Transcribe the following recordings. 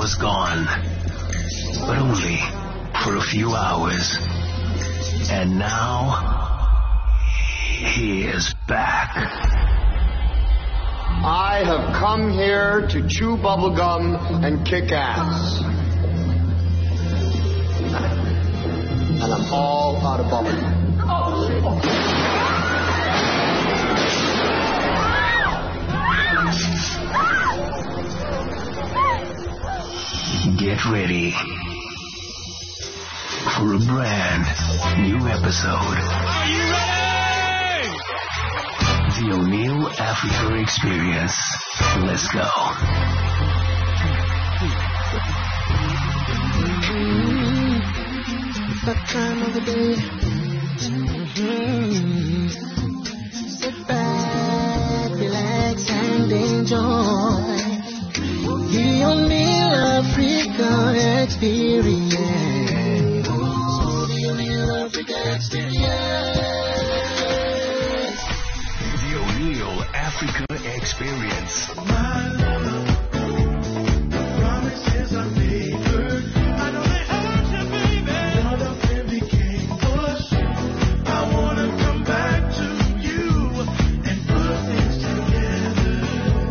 was gone, but only for a few hours. And now, he is back. I have come here to chew bubblegum and kick ass. And I'm all out of bubblegum. Get ready for a brand new episode. Are you ready? The O'Neill Africa Experience. Let's go. It's that time of the day. Sit back, relax, and enjoy the O'Neill Africa Experience. The O'Neill Africa Experience. The O'Neill Africa Experience. My love, the promises I made her. I know they hurt you, baby. All of them became push. I wanna come back to you and put things together.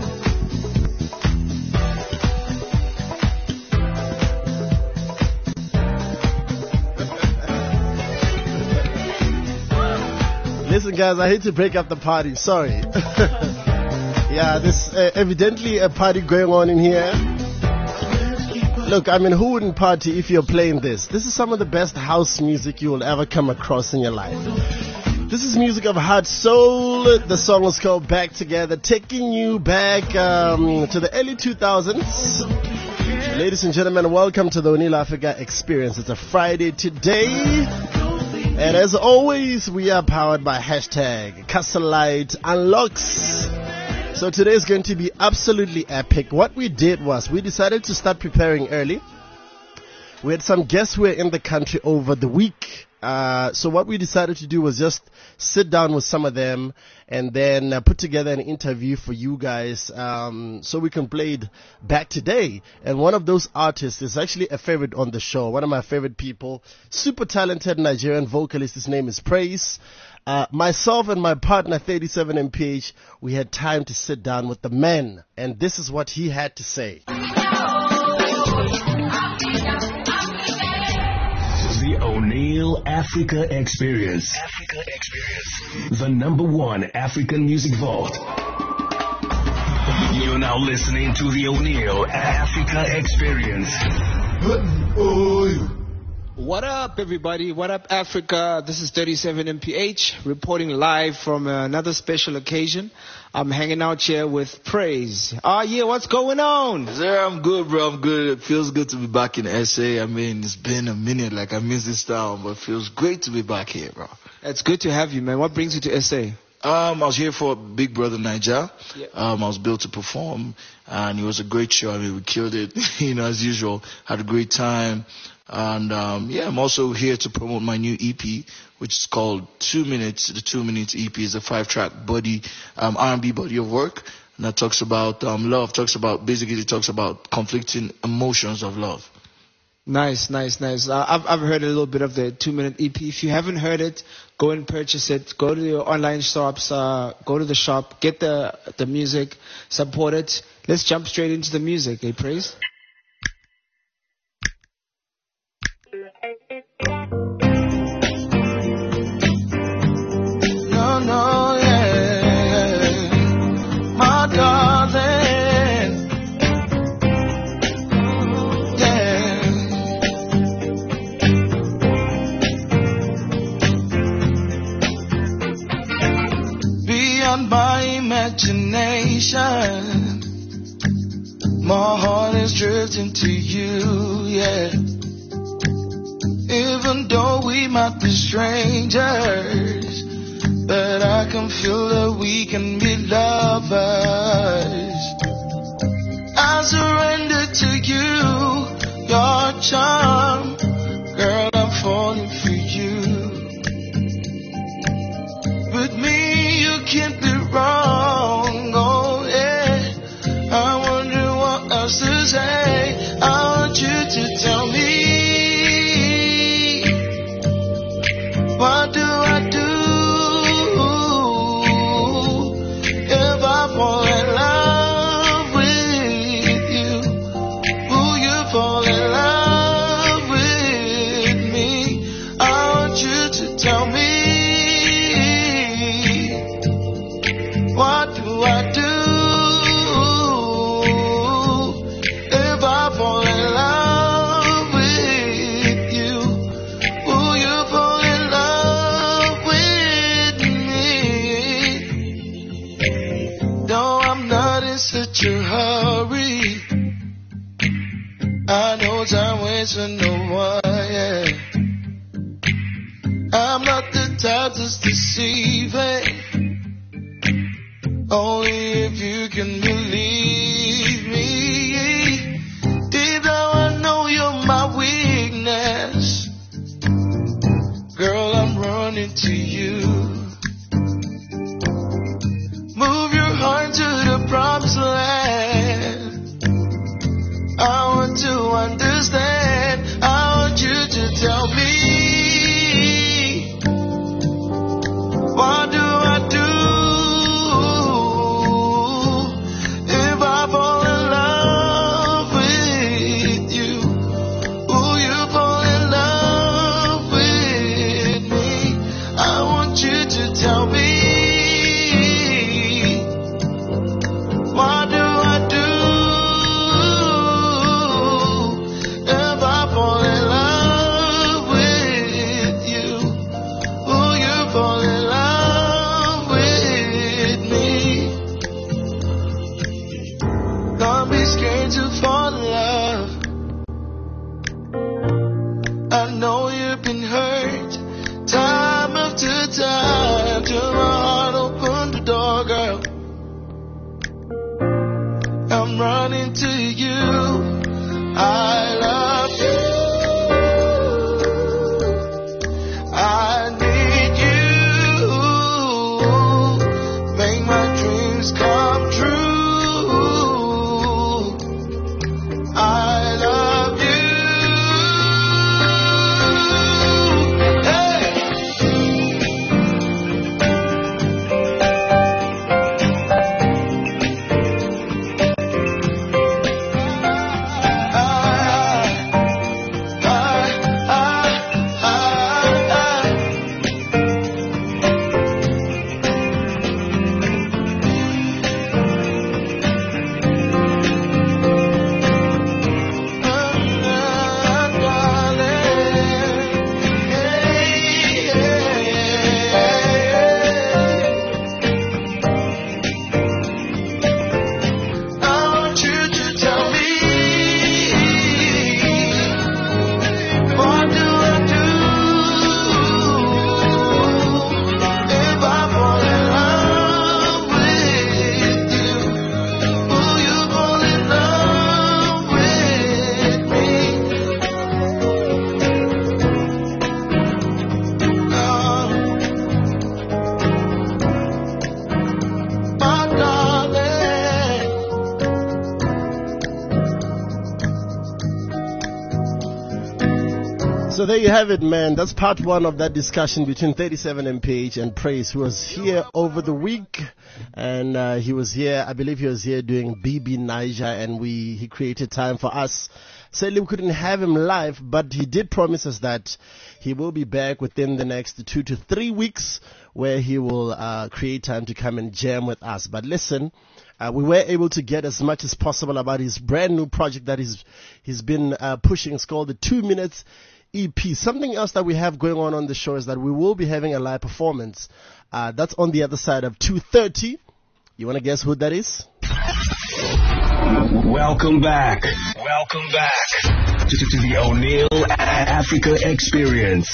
Listen, guys, I hate to break up the party. Sorry. Yeah, there's evidently a party going on in here. Look, I mean, who wouldn't party if you're playing this? This is some of the best house music you will ever come across in your life. This is music of Heart Soul. The song is called Back Together, taking you back to the early 2000s. Ladies and gentlemen, welcome to the O'Neill Africa Experience. It's a Friday today. And as always, we are powered by hashtag Castlelight Unlocks. So today is going to be absolutely epic. What we did was we decided to start preparing early. We had some guests who were in the country over the week. So what we decided to do was just sit down with some of them and then put together an interview for you guys so we can play it back today. And one of those artists is actually a favorite on the show, one of my favorite people, super talented Nigerian vocalist. His name is Praise. Myself and my partner 37 MPH, we had time to sit down with the man, and this is what he had to say. The O'Neill Africa Experience. Africa Experience. The #1 African music vault. You're now listening to the O'Neill Africa Experience. What up, everybody? What up, Africa? This is 37 MPH reporting live from another special occasion. I'm hanging out here with Praise. Yeah, what's going on? Sir, I'm good, bro. I'm good. It feels good to be back in SA. I mean, it's been a minute. Like, I miss this town, but it feels great to be back here, bro. It's good to have you, man. What brings you to SA? I was here for Big Brother Niger. Yeah. I was built to perform, and it was a great show. I mean, we killed it, as usual. Had a great time. And, I'm also here to promote my new EP, which is called 2 Minutes. The 2 Minutes EP is a 5-track body, R&B body of work. And that talks about, love, basically talks about conflicting emotions of love. Nice. I've heard a little bit of the 2-minute EP. If you haven't heard it, go and purchase it. Go to your online shops, go to the shop, get the music, support it. Let's jump straight into the music, Praise? No, yeah, my darling, yeah. Beyond my imagination, my heart is drifting to you, yeah. Even though we might be strangers, but I can feel that we can be lovers. I surrender to you, your charm. Girl, I'm falling for you. With me, you can't be wrong, oh yeah. I wonder what else to say. hurry. I know time waits for no one, yeah. I'm not the type that's deceiving. Only if you can believe me. Deep down I know you're my weakness. Girl, I'm running to you. Move your heart to the promised land. I want to understand. I want you to tell me, what do I do if I fall in love with you? Will you fall in love with me? I want you to tell me, what do I do if I fall in love with you? Will you fall in love with me? Don't be scared to fall in love. I know you've been hurt time after time. Till my heart opened the door, girl. I'm running to you. I love you. I need you. Make my dreams come true. I love you. Hey. So there you have it, man. That's part one of that discussion between 37 MPH and Praise, who was here over the week. And he was here, I believe he was here doing BB Niger, and he created time for us. Sadly, we couldn't have him live, but he did promise us that he will be back within the next 2 to 3 weeks, where he will create time to come and jam with us. But listen, we were able to get as much as possible about his brand new project that he's been pushing. It's called the 2 Minutes EP. Something else that we have going on the show is that we will be having a live performance. That's on the other side of 2:30. You want to guess who that is? Welcome back. Welcome back to the O'Neill Africa Experience.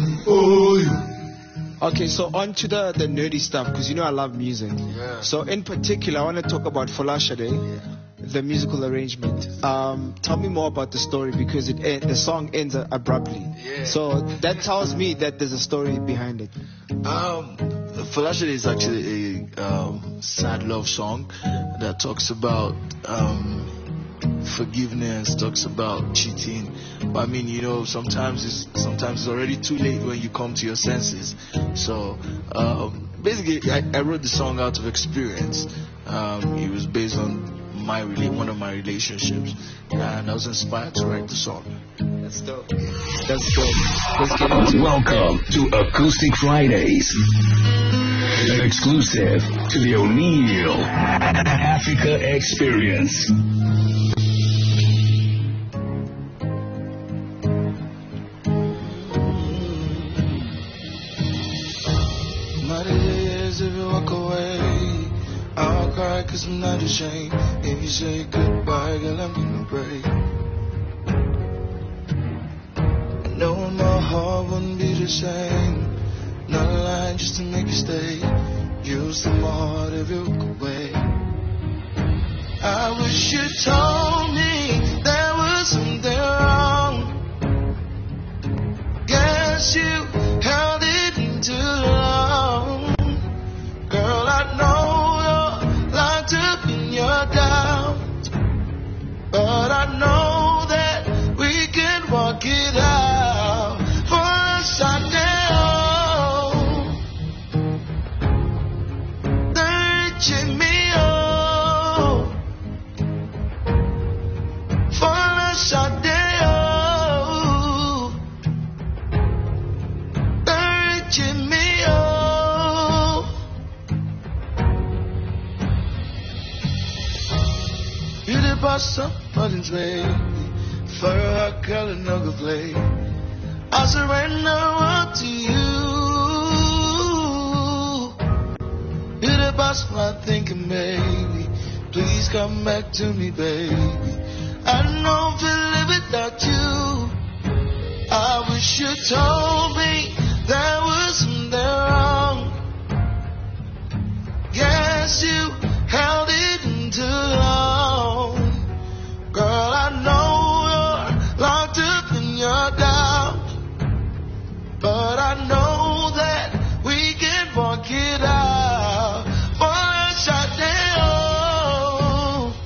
Okay, so on to the nerdy stuff, because you know I love music. Yeah. So in particular, I want to talk about Folashade, the musical arrangement. Tell me more about the story, because the song ends abruptly. Yeah. So that tells me that there's a story behind it. Folashade is actually a sad love song that talks about forgiveness, talks about cheating. But I mean, you know, sometimes it's already too late when you come to your senses. So basically, I wrote the song out of experience. It was based on one of my relationships, and I was inspired to write the song. That's dope. That's dope. Let's get into it. Welcome to Acoustic Fridays. Exclusive to the O'Neill Africa Experience. My days if you walk away, I'll cry 'cause I'm not ashamed. If you say goodbye, girl, I'm gonna break. I know my heart wouldn't be the same. Not a line just to make you stay. Use the heart if you walk away. I wish you told me there was something wrong. Guess you held it in too long. Girl, I know you're locked up in your doubt, but I know that we can walk it out. For us, I know they're reaching me up. For us, I know they're reaching me up. Beauty by somebody's way. For a color no go play. I surrender all to you. Beauty by my thinking, baby. Please come back to me, baby. I don't know if I live without you. I wish you told me there was something wrong. Yes, you held it in too long. Girl, I know you're locked up in your doubt, but I know that we can walk it out. For us, I know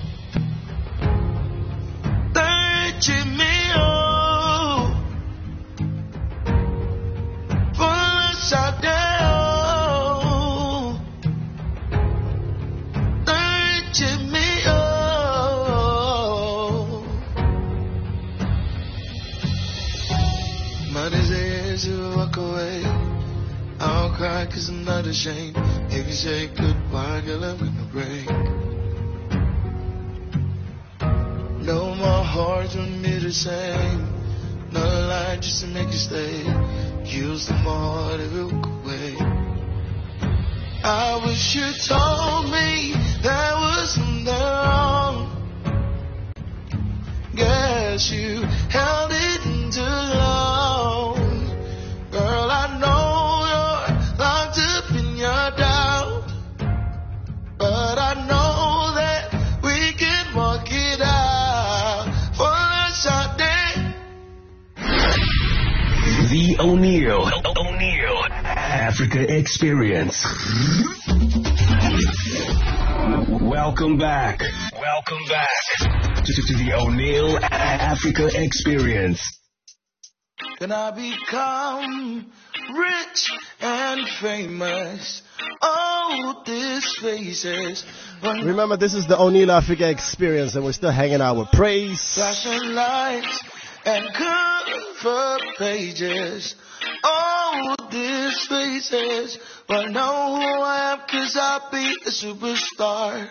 they're reaching me up. For us, I know they're reaching me up. Might as well to walk away. I'll cry 'cause I'm not ashamed. If you say goodbye, girl, I'm gonna break. No, my heart wouldn't be the same. Not a line just to make you stay. Use the heart if you walk away. I wish you told me there was something wrong. Guess you held it in too long. Girl, I know you're locked up in your doubt, but I know that we can walk it out. For us, I did. The O'Neill Africa Experience. Welcome back to the O'Neill Africa Experience. Can I become rich and famous? Oh, this faces. Remember, this is the O'Neill Africa Experience, and we're still hanging out with Praise. Flashing lights and cover pages. Oh, these faces. But know who I am 'cause I'll be a superstar.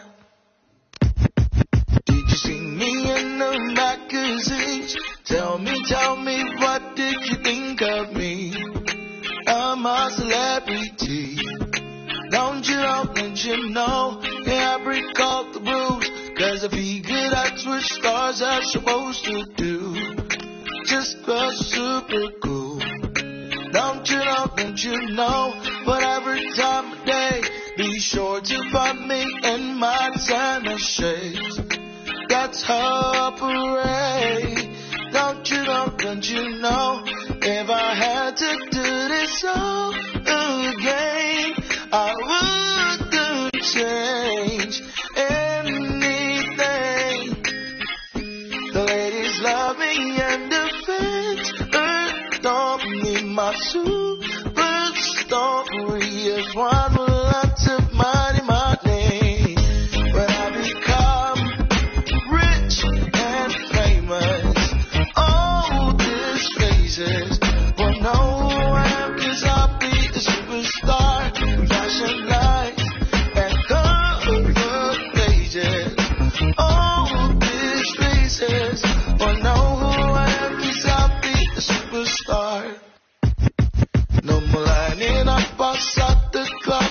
Did you see me in the magazines? Tell me, what did you think of me? I'm a celebrity. Don't you know? Yeah, I break all the rules. 'Cause I figured that's what stars are supposed to do. Just go super cool. Don't you know? But every time of day, be sure to find me in my designer shades. That's how I operate. Don't you know? If I had to do this all again, I wouldn't change anything. The ladies love me and the fans don't need my super story is one with lots of money. When I become rich and famous, oh, these faces will know who I am 'cause I'll be a superstar. Flashing lights and cover pages. Oh, these faces will know who I am 'cause I'll be a superstar. No more lining up outside the club.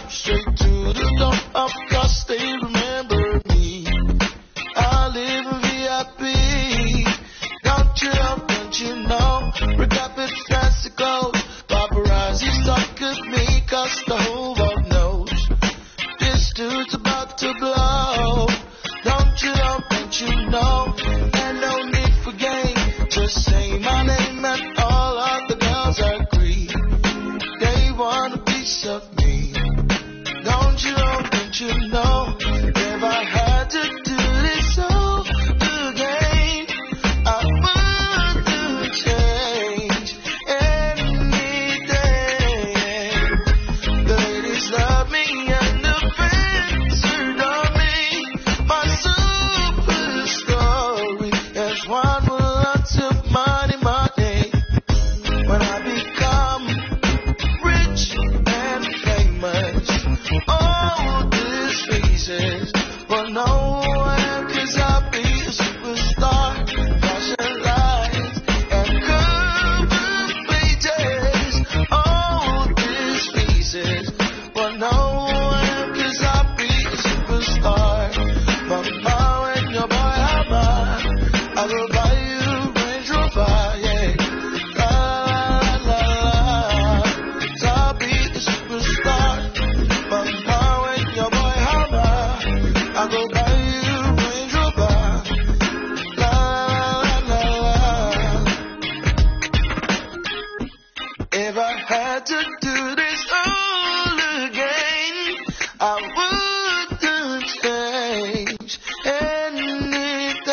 happy. Don't you know? Rapid plastic gold. Paparazzi stuck at me, cause the whole world knows this dude's about to blow. Don't you know? And no need for game. Just say my name and all of the girls agree. They want a piece of me. Don't you know? If I had to do this all again, I wouldn't change anything. The ladies love me and the fans adore me. My super story is one with lots of money. When I become rich and famous, all these faces will know where, 'cause I'll be a superstar. Flashing lights and cover pages, all these faces will know where, 'cause I'll be a superstar. Mama, when your boy hammer, I will buy you Range Rover, yeah. La la la, so I'll be a superstar. Mama, when your boy hammer, I will buy you Range Rover. La la la. If I had to do this all again, I wouldn't change anything.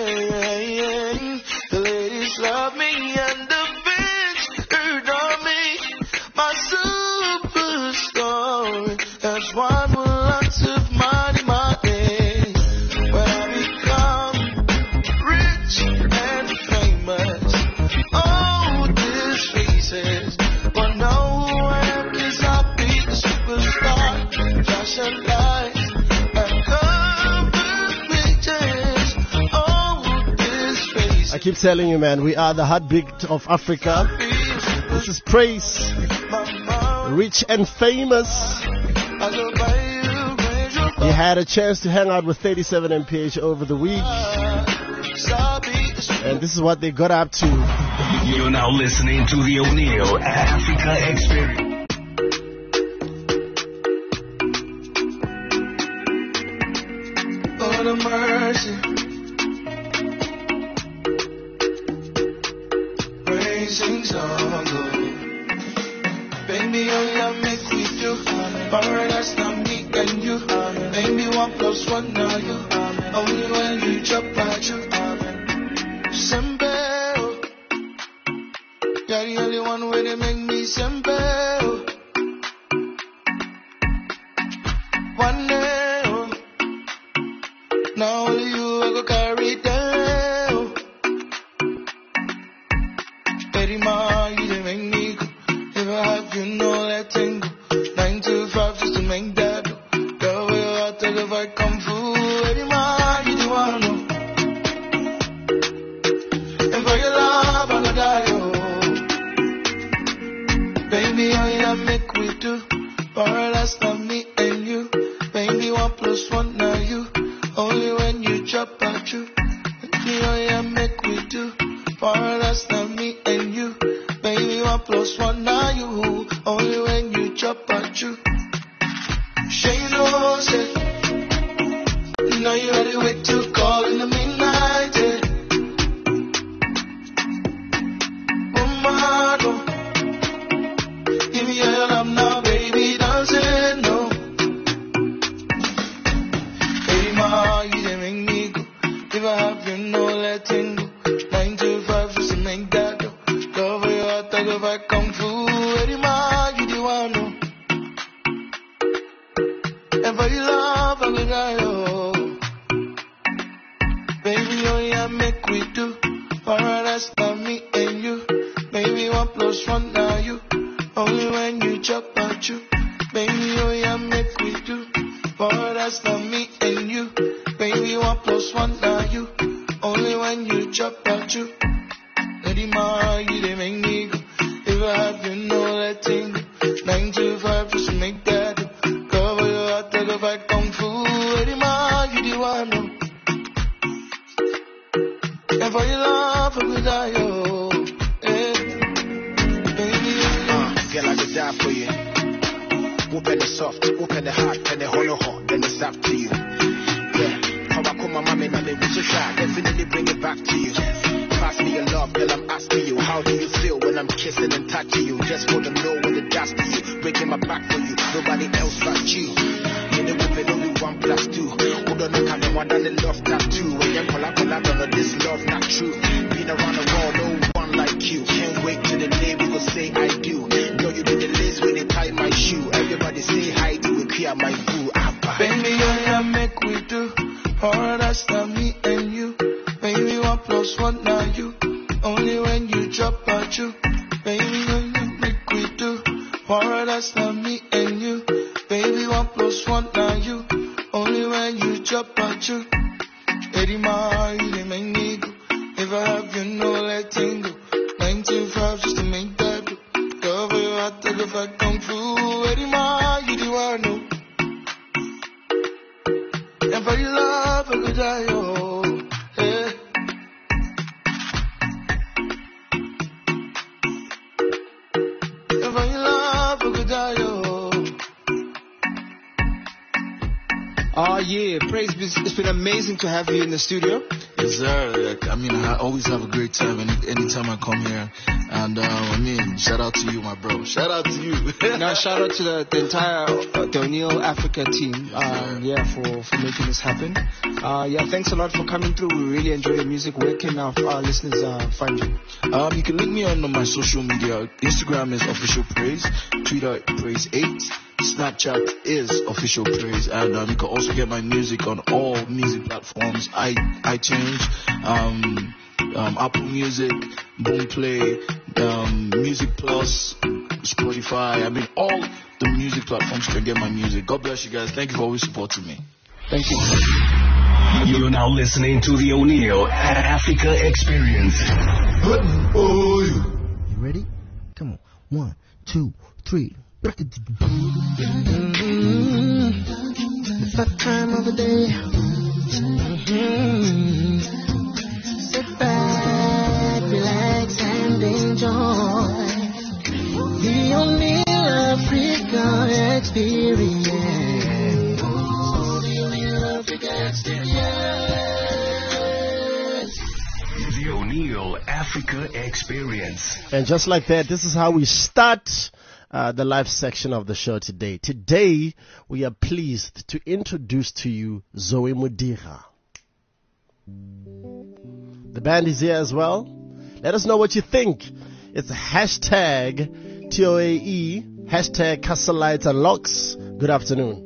The ladies love me and the fans adore me. My super story is one with lots of money. When I become rich and famous, all these faces will know where, 'cause I'll be the superstar. Flashing lights and cover pictures, all these faces. I keep telling you, man, we are the heartbeat of Africa. This is Praise, Rich and Famous. You had a chance to hang out with 37 MPH over the week, and this is what they got up to. You're now listening to the O'Neill Africa Experience. Lord of mercy, praising song, baby, oh yeah, make we do. Paradise, now me and you. Baby, 1 + 1 now you. Only when you drop at you. Simple, you're the only one way to make me simple. One day, now only you I go carry down. Baby, ma, you didn't make me go. If I have you, no letting go. 9 to 5 just to make that go. Girl, will I tell if I come through? Baby, ma, you the one know. And for your love, I'm gonna die, oh. Baby, oh yeah, make we do. Paradise, not me and you. Baby, 1 + 1 now you. Only when you drop out you. Baby, oh yeah, make we do. Paradise, not me and you. Baby, 1 + 1 now you. Only when you drop out you. She knows it. Now you ready wait to call in the midnight, yeah. Mama, don't give me your love now, baby, doesn't know. Baby, ma, you didn't make me go. If I have you, no letting go. 9 to 5 just to make that go. Love your heart, I go back, come through. Baby, ma, you the one know. And for your love, I will die, oh. Baby, oh yeah, make we do. Paradise, not me and you. Baby, 1 + 1 now you. Only when you drop out you. Baby, oh yeah, make we do. Paradise, not me and you. Baby, 1 + 1 now you. Only when you drop out you. Lady Ma, you they make me go. If I have you, no letting go. 9 to 5 just to make that go. Cover your heart, take a back, come through. Lady Ma, you the one know. And for your love, I will die, oh. Baby, girl, I could die for you. Open the soft, open the heart, and the hollow heart, then it's up to you. Yeah, how I call my mom and they was so shy, definitely bring it back to you. Pass me your love, girl, I'm asking you, how do you feel when I'm kissing and touching you? Just want to know when it does to you, breaking my back for you, nobody else but you. In the woman, only 1+2. Who don't know kind of one than the love tattoo. When you call up, don't know this love not true. Been around the world, no one like you. Can't wait till the day we will say I do. Know you be the lace when they tie my shoe. Everybody say hi to it, clear my boo. baby, you make we do. All that's not me and you. Baby, 1+1 now you. Only when you drop out you. Baby, you make we do. All that's not me and you. Baby, 1+1 now you. Only when you drop out you. Eddie Ma, you the make me go. If I have you, no letting go. 19.5 just to make that go. Cover your heart, take it back, come through. Eddie Ma, you the one, no. And for your love, I could die, oh. Hey. And for your love, I could die, oh. Oh yeah, praise be. It's been amazing to have you in the studio. Yes, sir. I mean, I always have a great time anytime I come here. And I mean, shout out to you, my bro. Shout out to you. Now, shout out to the entire the O'Neill Africa team. Yeah, for making this happen. Yeah, thanks a lot for coming through. We really enjoy your music. Where can our listeners find you? You can link me on my social media. Instagram is official praise. Twitter praise8. Snapchat is official praise, and you can also get my music on all music platforms: iTunes, Apple Music, Boomplay, Music Plus, Spotify. I mean, all the music platforms can get my music. God bless you guys. Thank you for always supporting me. Thank you. You're now listening to the O'Neill Africa Experience. You ready? Come on. 1, 2, 3. It's that time of the day. Sit back, relax, and enjoy the O'Neill Africa Experience. The O'Neill Africa Experience. The O'Neill Africa Experience. And just like that, this is how we start the live section of the show today. Today, we are pleased to introduce to you Zoe Mudira. The band is here as well. Let us know what you think. It's hashtag TOAE, hashtag Castle Lights and Locks. Good afternoon.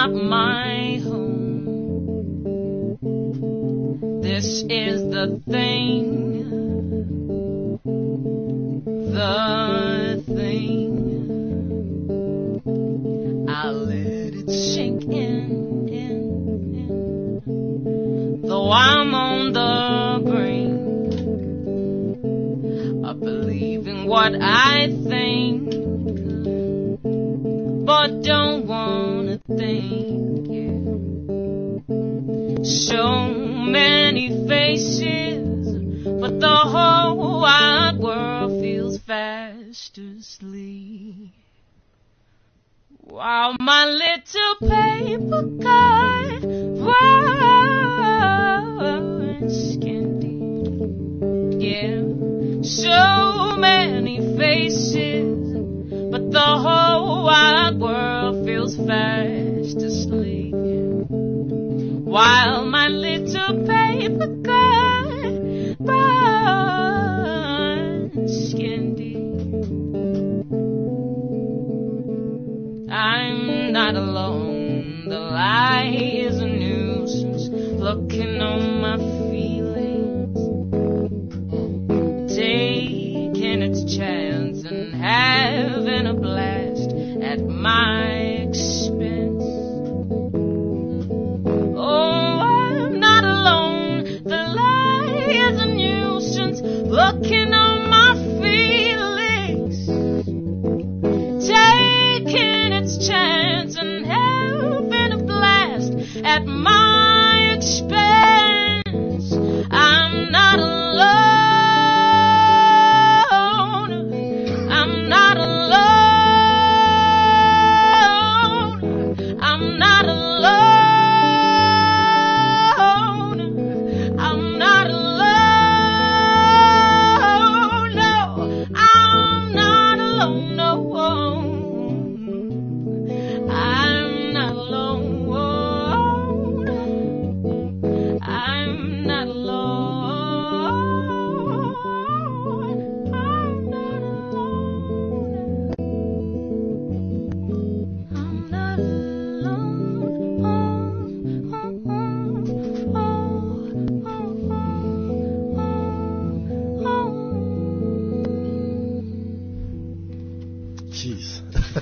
not my home. This is the thing. I'll let it sink in. Though I'm on the brink of believing what I think, but don't wanna think. So many faces, but the whole wide world feels fast asleep. While my little paper cut runs candy. Yeah, so many faces, but the whole wide world feels fast asleep. While my little paper cut runs candy. I'm not alone. The lie is a nuisance, looking on my feelings, taking its chance and having a blast at my expense. Oh, I'm not alone. The lie is a nuisance, looking on my feelings, taking its chance and having a blast at my expense. I'm not alone. I'm not alone. I'm not alone. I'm not alone. No, I'm not alone. No. I'm not alone. I'm not alone. I'm not alone. I'm not Jeez.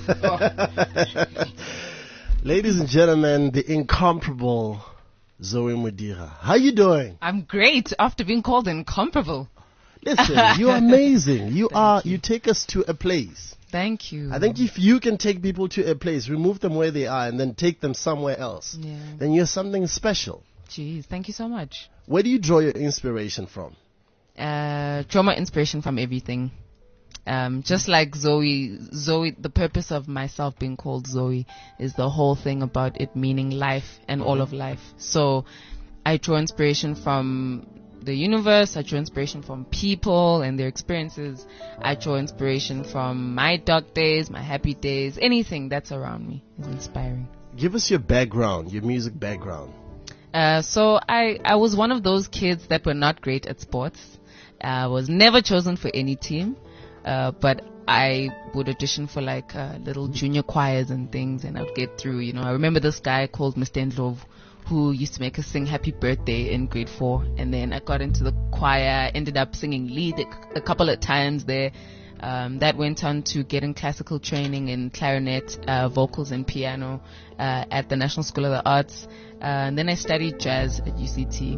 Ladies and gentlemen, the incomparable Zoe Mudira. How you doing? I'm great after being called incomparable. Listen, you're amazing. You take us to a place. Thank you. I think if you can take people to a place, remove them where they are, and then take them somewhere else, then you're something special. Jeez, thank you so much. Where do you draw your inspiration from? Draw my inspiration from everything. Just like Zoe, the purpose of myself being called Zoe is the whole thing about it meaning life and all of life. So I draw inspiration from the universe. I draw inspiration from people and their experiences. I draw inspiration from my dark days, my happy days. Anything that's around me is inspiring. Give us your background, your music background. So I was one of those kids that were not great at sports. I was never chosen for any team. But I would audition for like little junior choirs and things, and I'd get through. You know, I remember this guy called Mr. Ndlov who used to make us sing Happy Birthday in grade 4, and then I got into the choir, ended up singing lead a couple of times there. That went on to getting classical training in clarinet, vocals and piano at the National School of the Arts, and then I studied jazz at UCT.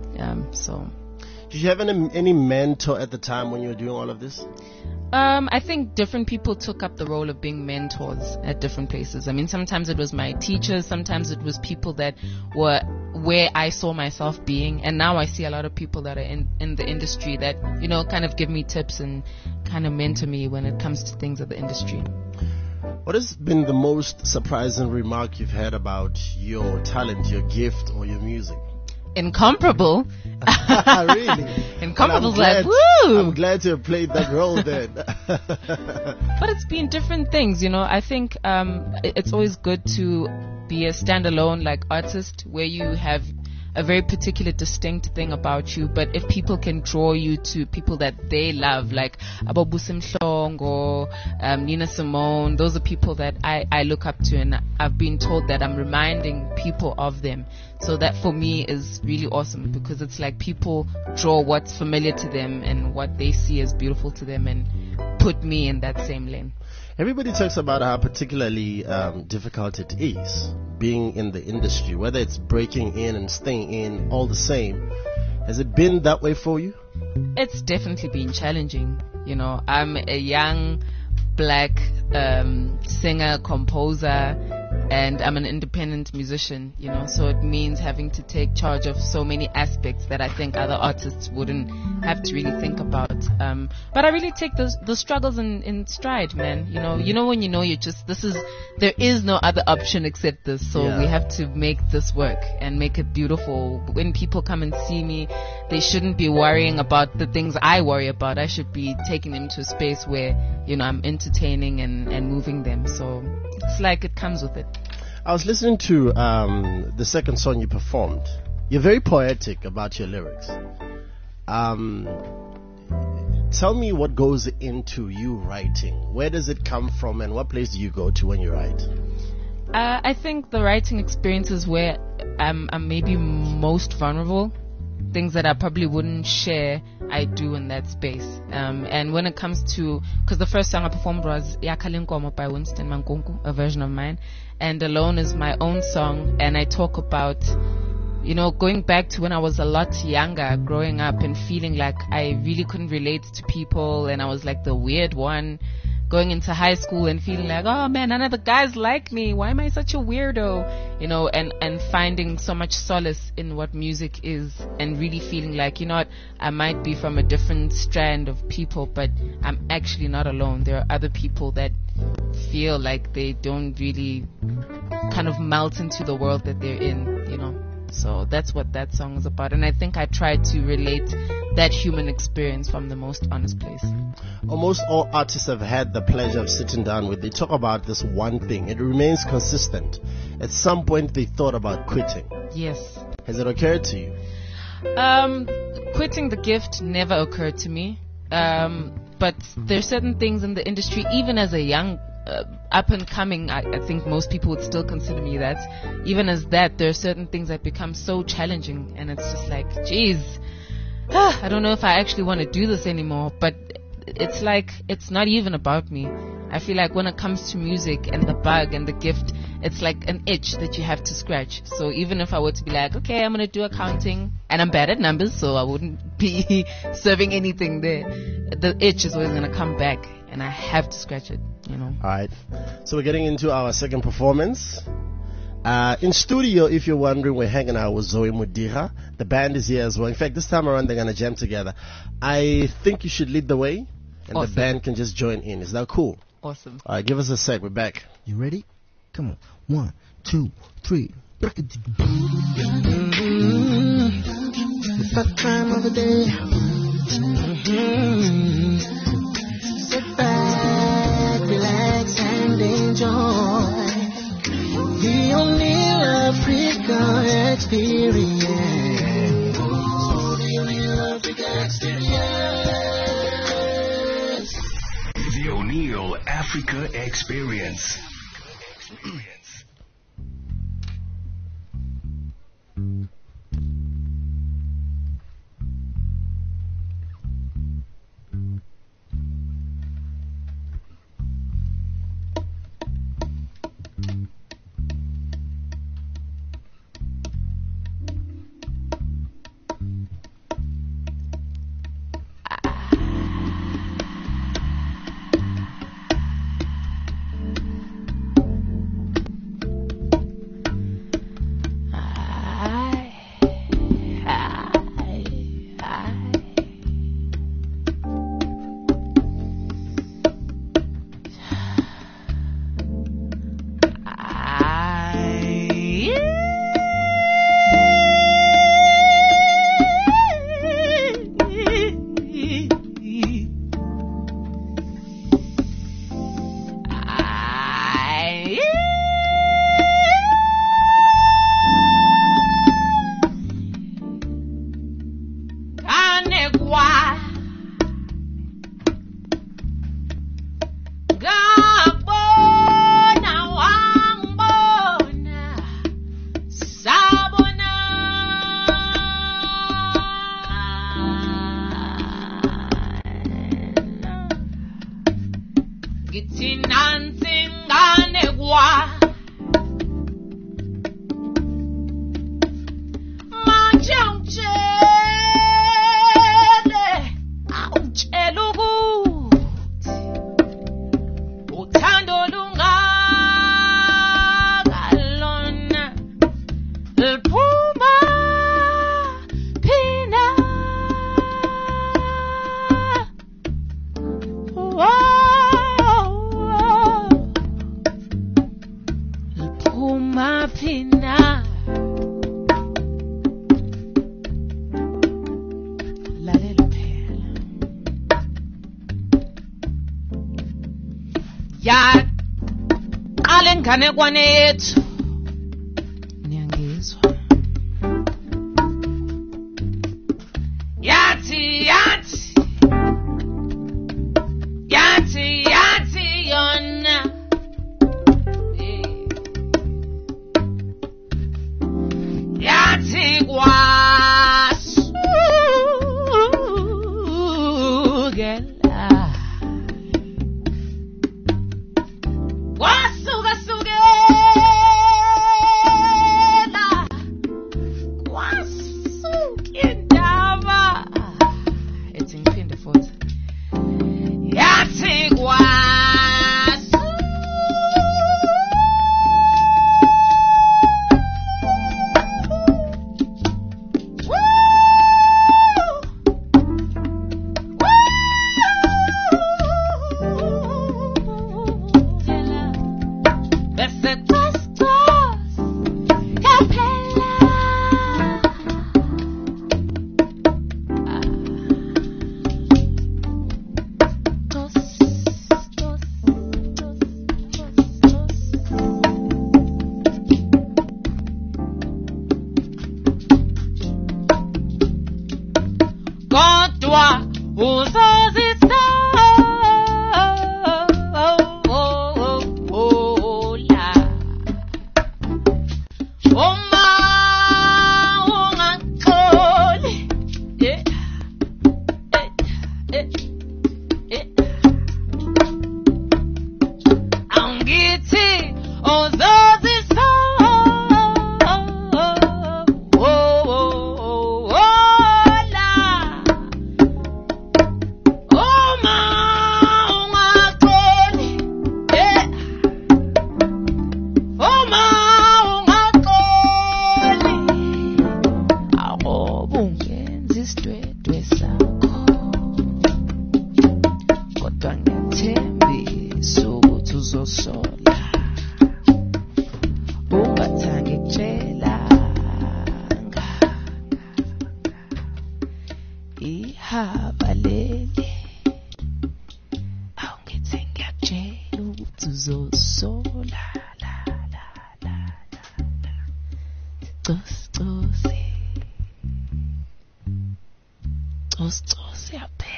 Did you have any mentor at the time when you were doing all of this? I think different people took up the role of being mentors at different places. I mean, sometimes it was my teachers, sometimes it was people that were where I saw myself being, and now I see a lot of people that are in the industry that, you know, kind of give me tips and kind of mentor me when it comes to things of the industry. What has been the most surprising remark you've heard about your talent, your gift, or your music? Incomparable. Really? Incomparable's like, woo! I'm glad to have played that role then. But it's been different things, you know. I think it's always good to be a standalone like artist where you have a very particular, distinct thing about you. But if people can draw you to people that they love, like Abobusim Hlong or Nina Simone, those are people that I look up to, and I've been told that I'm reminding people of them. So that for me is really awesome, because it's like people draw what's familiar to them and what they see as beautiful to them and put me in that same lane. Everybody talks about how particularly difficult it is being in the industry, whether it's breaking in and staying in, all the same. Has it been that way for you? It's definitely been challenging. You know, I'm a young black singer, composer, and I'm an independent musician, you know, so it means having to take charge of so many aspects that I think other artists wouldn't have to really think about. But I really take the struggles in stride, man. You know when you know there is no other option except this, so we have to make this work and make it beautiful. When people come and see me, they shouldn't be worrying about the things I worry about. I should be taking them to a space where, you know, I'm entertaining and moving them. So it's like it comes with it. I was listening to the second song you performed. You're very poetic about your lyrics. Tell me what goes into you writing. Where does it come from, and what place do you go to when you write? I think the writing experience is where I'm maybe most vulnerable. Things that I probably wouldn't share, I do in that space. And when it comes to, because the first song I performed was Yakalinkomo by Winston Mankunku, a version of mine, and Alone is my own song, and I talk about, you know, going back to when I was a lot younger, growing up and feeling like I really couldn't relate to people, and I was like the weird one, going into high school and feeling like, oh man, none of the guys like me, why am I such a weirdo, you know, and finding so much solace in what music is, and really feeling like, you know what, I might be from a different strand of people, but I'm actually not alone. There are other people that feel like they don't really kind of melt into the world that they're in, you know. So that's what that song is about, and I think I try to relate that human experience from the most honest place. Almost all artists I've had the pleasure of sitting down with, they talk about this one thing. It remains consistent. At some point they thought about quitting. Yes. Has it occurred to you? Quitting the gift never occurred to me. But there's certain things in the industry, even as a young up and coming, I think most people would still consider me that. Even as that, there are certain things that become so challenging, and it's just like, geez, I don't know if I actually want to do this anymore. But it's like, it's not even about me. I feel like when it comes to music and the bug and the gift, it's like an itch that you have to scratch. So even if I were to be like, okay, I'm going to do accounting, and I'm bad at numbers, so I wouldn't be serving anything there, the itch is always going to come back, and I have to scratch it, you know. All right. So we're getting into our second performance. In studio, if you're wondering, we're hanging out with Zoe Mudira. The band is here as well. In fact, this time around, they're going to jam together. I think you should lead the way, and Awesome. the band can just join in. Is that cool? Awesome. All right, give us a sec. We're back. You ready? Come on. 1, 2, 3. It's that time of the day. Sit back, relax, and enjoy the O'Neill Africa experience. The O'Neill Africa experience. The O'Neill Africa Experience. Thando lungakalona liphuma phina. Liphuma phina. Lalela phela. Yaqala inganekwane yethu. Niyangizwa? Yathi yona. Yathi kwasukela. Kwasuka indaba. Ethi ngiphinde futhi. Yathi kodwa uzozisola uma ungaxoli. Angithi uzosola ungathangitshelanga ihaba leli. Awungithi ngiyakutshela ukuthi uzosola la la la la cos yaphela.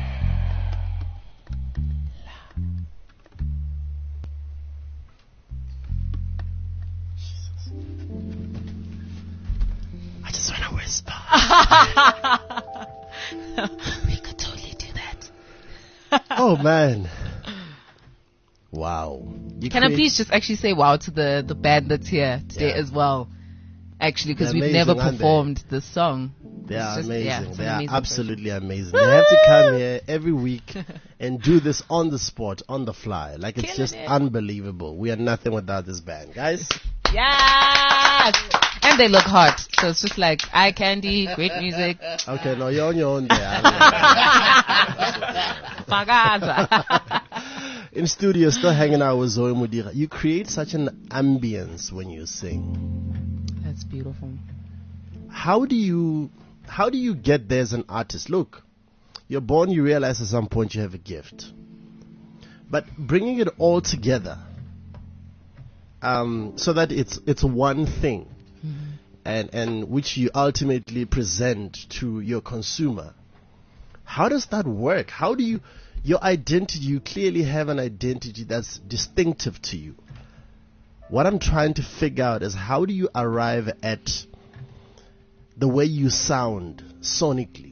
I just want to whisper. We could totally do that. Oh man. Wow. Can I please just actually say wow to the band that's here today as well? Actually, because They're we've never amazing, aren't they? performed this song. They are It's just- amazing. yeah, it's an They are amazing absolutely amazing. They have to come here every week and do this on the spot, on the fly. Like, it's Killing just it. unbelievable. We are nothing without this band, guys. Yes! And they look hot. So it's just like eye candy, great music. Okay, no, you're on your own there. Fagaza. In studio, still hanging out with Zoe Mudira. You create such an ambience when you sing. That's beautiful. How do you get there as an artist? Look, you're born, you realize at some point you have a gift. But bringing it all together, so that it's one thing, and which you ultimately present to your consumer. How does that work? How do your identity, you clearly have an identity that's distinctive to you. What I'm trying to figure out is how do you arrive at the way you sound sonically?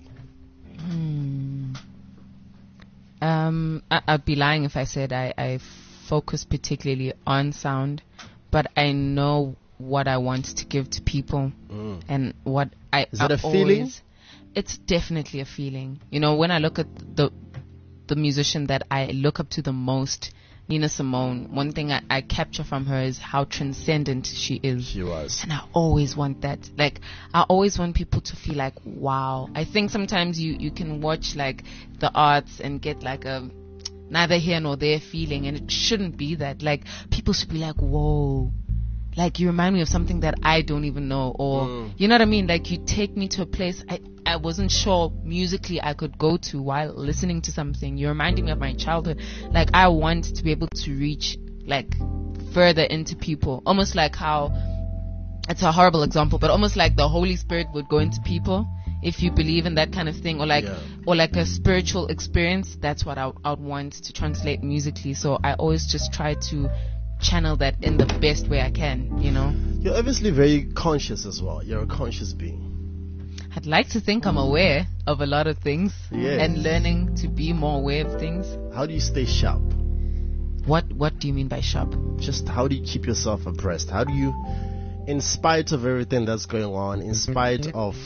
I'd be lying if I said I focus particularly on sound, but I know what I want to give to people, and what I Is it a I feeling? always- It's definitely a feeling. You know, when I look at the musician that I look up to the most, Nina Simone, one thing I capture from her is how transcendent she is. She was. And I always want that. Like, I always want people to feel like, wow. I think sometimes you can watch, like, the arts and get, like, a neither here nor there feeling, and it shouldn't be that. Like, people should be like, whoa. Like, you remind me of something that I don't even know, or, you know what I mean? Like, you take me to a place I wasn't sure musically I could go to while listening to something. You're reminding me of my childhood. Like, I want to be able to reach, like, further into people. Almost like how, it's a horrible example, but almost like the Holy Spirit would go into people, if you believe in that kind of thing, or like, or like a spiritual experience. That's what I would want to translate musically. So I always just try to channel that in the best way I can, you know. You're obviously very conscious as well. You're a conscious being. I'd like to think I'm aware of a lot of things, Yes. and learning to be more aware of things. How do you stay sharp? What do you mean by sharp? Just how do you keep yourself abreast? How do you, in spite of everything that's going on, in spite of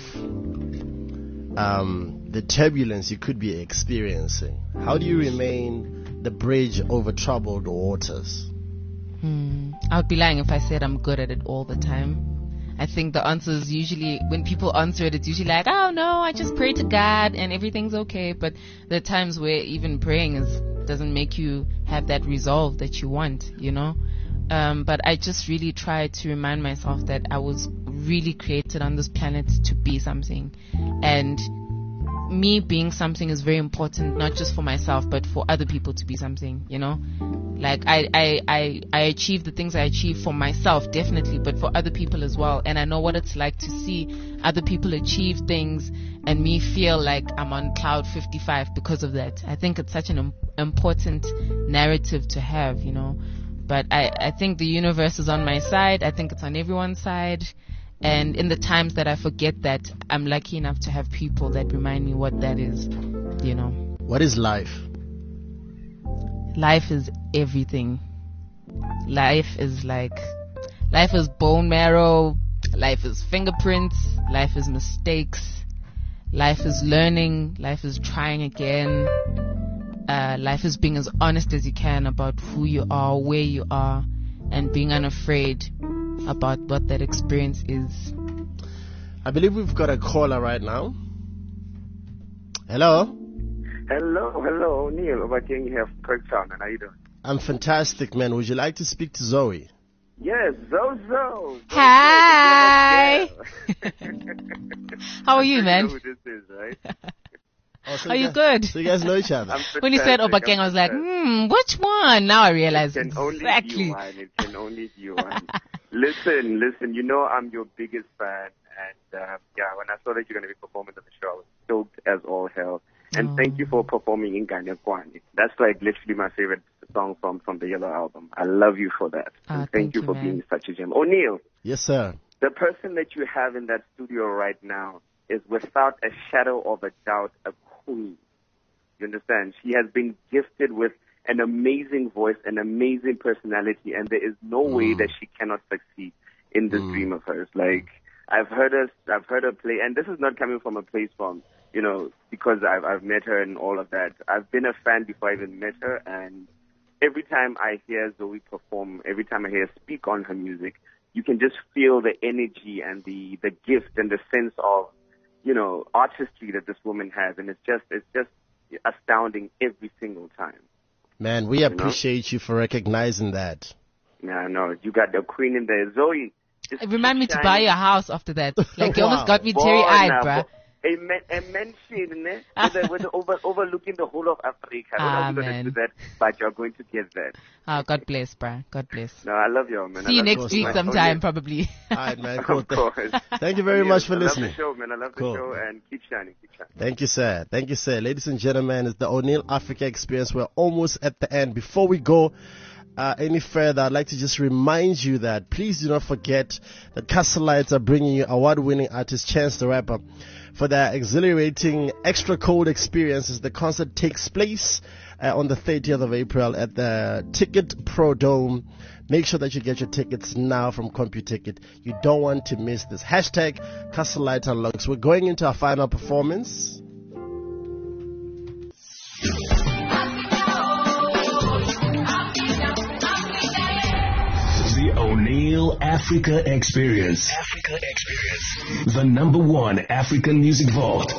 the turbulence you could be experiencing, how do you remain the bridge over troubled waters? I would be lying if I said I'm good at it all the time. I think the answer is usually, when people answer it, it's usually like, oh no, I just pray to God and everything's okay. But there are times where even praying doesn't make you have that resolve that you want, you know. But I just really try to remind myself that I was really created on this planet to be something, and me being something is very important, not just for myself, but for other people to be something, you know. Like, I achieve the things I achieve for myself, definitely, but for other people as well. And I know what it's like to see other people achieve things and me feel like I'm on cloud 55 because of that. I think it's such an important narrative to have, you know. But I think the universe is on my side. I think it's on everyone's side. And in the times that I forget that, I'm lucky enough to have people that remind me what that is, you know. What is life? Life is everything. Life is bone marrow. Life is fingerprints. Life is mistakes. Life is learning. Life is trying again. Life is being as honest as you can about who you are, where you are, and being unafraid about what that experience is. I believe we've got a caller right now. Hello? Hello, Neil. Over here from Kirktown, and how you doing? I'm fantastic, man. Would you like to speak to Zoe? Yes, Zozo. Hi. How are you, man? You know who this is, right? Are you good? So you guys know each other? When you said Obakeng, I was like, which one? Now I realize it can only exactly. be one. It can only be one. Listen, you know I'm your biggest fan, and when I saw that you're going to be performing on the show, I was stoked as all hell. And thank you for performing in Ganyakwani. That's like literally my favorite song from the Yellow album. I love you for that. And thank you for being such a gem. O'Neal. Yes, sir. The person that you have in that studio right now is without a shadow of a doubt a queen. You understand? She has been gifted with an amazing voice, an amazing personality, and there is no way that she cannot succeed in this dream of hers. Like, I've heard her play, and this is not coming from a place from, you know, because I've met her and all of that. I've been a fan before I even met her, and every time I hear Zoe perform, every time I hear her speak on her music, you can just feel the energy and the gift and the sense of, you know, artistry that this woman has, and it's just astounding every single time. Man, we appreciate you for recognizing that. Yeah, no, you got the queen in there, Zoe. Remind me to buy your house after that. Like, you almost got me teary-eyed, bruh. A mansion with overlooking the whole of Africa. I don't know how we're going to do that, but you're going to get that. Oh, God bless, bruh. God bless. No, I love you, man. See you next week sometime, probably. All right, man. Cool. Of course. Thank you very much for listening. I love the show, man. I love the show, and keep shining. Thank you, sir. Thank you, sir. Ladies and gentlemen, it's the O'Neal Africa Experience. We're almost at the end. Before we go any further, I'd like to just remind you that please do not forget that Castle Lights are bringing you award-winning artist Chance the Rapper for their exhilarating Extra Cold experiences. The concert takes place on the 30th of April at the Ticket Pro Dome. Make sure that you get your tickets now from CompuTicket. You don't want to miss this. Hashtag Castle Lights Unlocks. We're going into our final performance. O'Neill Africa Experience. Africa Experience. The number one African music vault.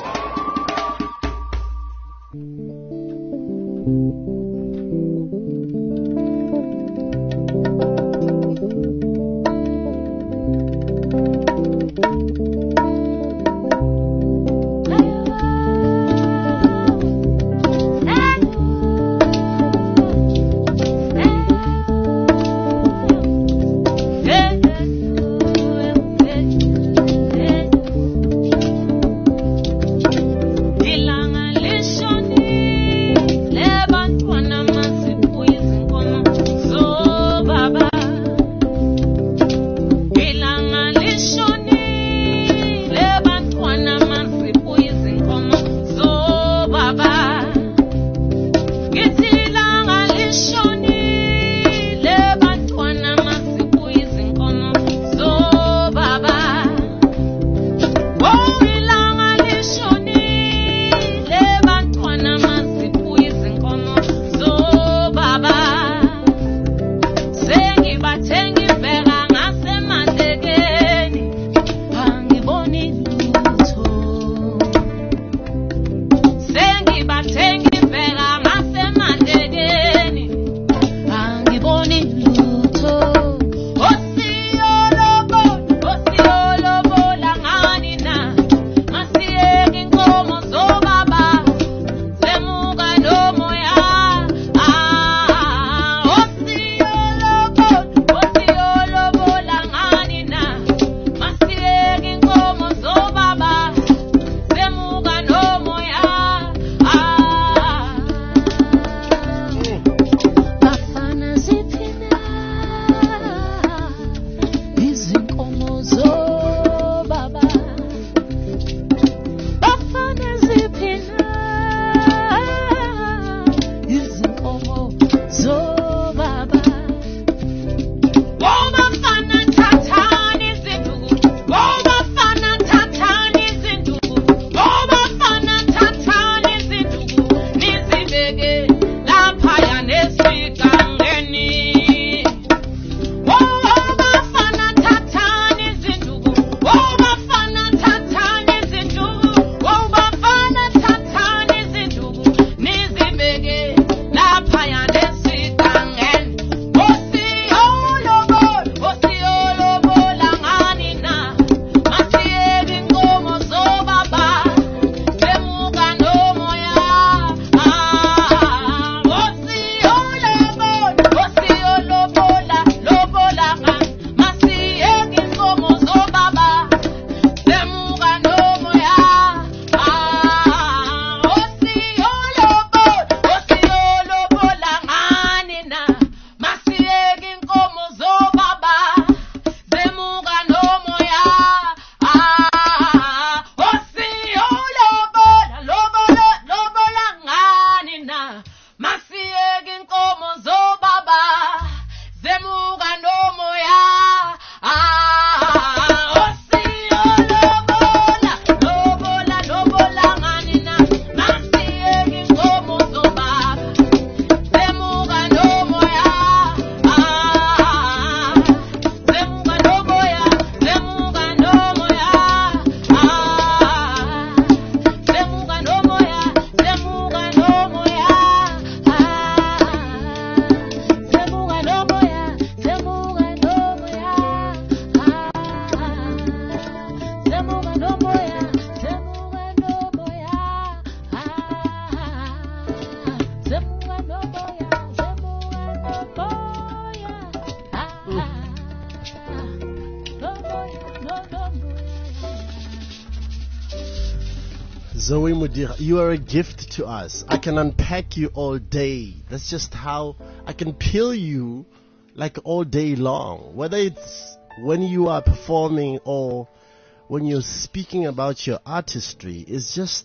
Zoe Mudir, you are a gift to us. I can unpack you all day. That's just how I can peel you like all day long. Whether it's when you are performing or when you're speaking about your artistry, it's just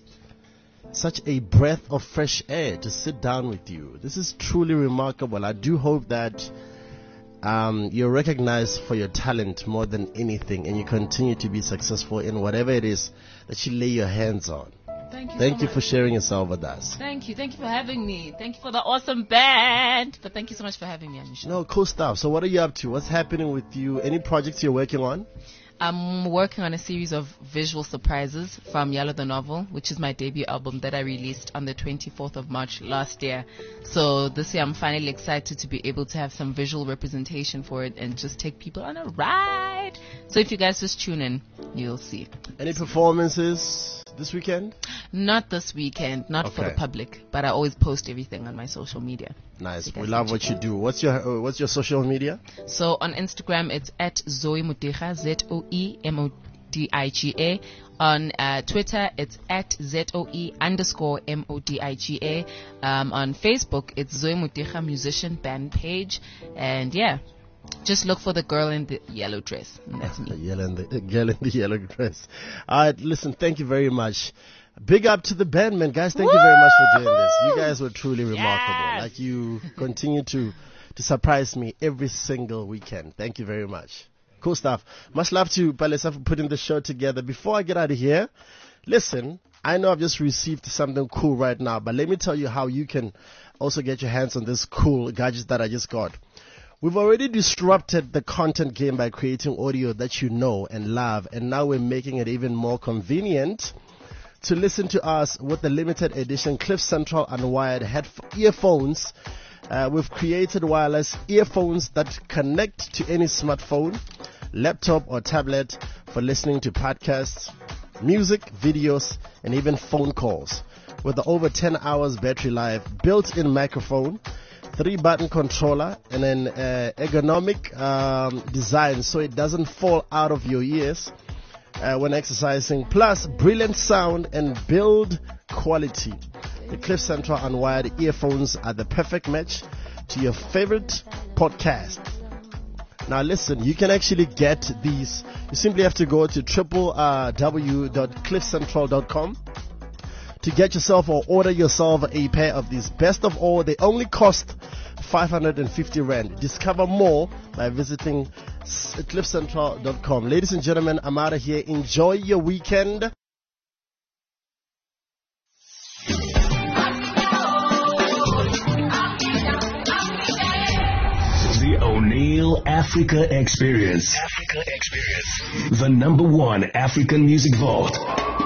such a breath of fresh air to sit down with you. This is truly remarkable. I do hope that you're recognized for your talent more than anything, and you continue to be successful in whatever it is that you lay your hands on. Thank you. Thank so you for much. sharing yourself with us. Thank you. Thank you for having me. Thank you for the awesome band. But thank you so much for having me, Anisha. No, cool stuff. So what are you up to? What's happening with you? Any projects you're working on? I'm working on a series of visual surprises from Yellow the Novel, which is my debut album that I released on the 24th of March last year. So this year I'm finally excited to be able to have some visual representation for it and just take people on a ride. So if you guys just tune in, you'll see. Any performances this weekend? Not this weekend, not for the Okay. public, but I always post everything on my social media. Nice. So you We guys love can what check you it do. What's your social media? So on Instagram, it's at Zoe Modiga, ZOE_MODIGA. On Twitter, it's at ZOE_MODIGA. On Facebook, it's Zoe Modiga Musician Band page. And yeah, just look for the girl in the yellow dress. And that's me. The girl in the yellow dress. All right, listen, thank you very much. Big up to the band, man. Guys, thank you very much for doing this. You guys were truly remarkable. Like, you continue to surprise me every single weekend. Thank you very much. Cool stuff. Much love to Palesa for putting the show together. Before I get out of here, listen, I know I've just received something cool right now, but let me tell you how you can also get your hands on this cool gadget that I just got. We've already disrupted the content game by creating audio that you know and love, and now we're making it even more convenient to listen to us with the limited edition Cliff Central Unwired earphones. We've created wireless earphones that connect to any smartphone, laptop, or tablet for listening to podcasts, music, videos, and even phone calls. With the over 10 hours battery life, built-in microphone, 3-button controller, and an ergonomic design so it doesn't fall out of your ears when exercising, plus brilliant sound and build quality. The Cliff Central Unwired earphones are the perfect match to your favorite podcast. Now listen, you can actually get these. You simply have to go to www.cliffcentral.com to get yourself or order yourself a pair of these. Best of all, they only cost 550 Rand. Discover more by visiting cliffcentral.com. Ladies and gentlemen, I'm out of here. Enjoy your weekend. The O'Neill Africa Experience. The #1 African Music Vault.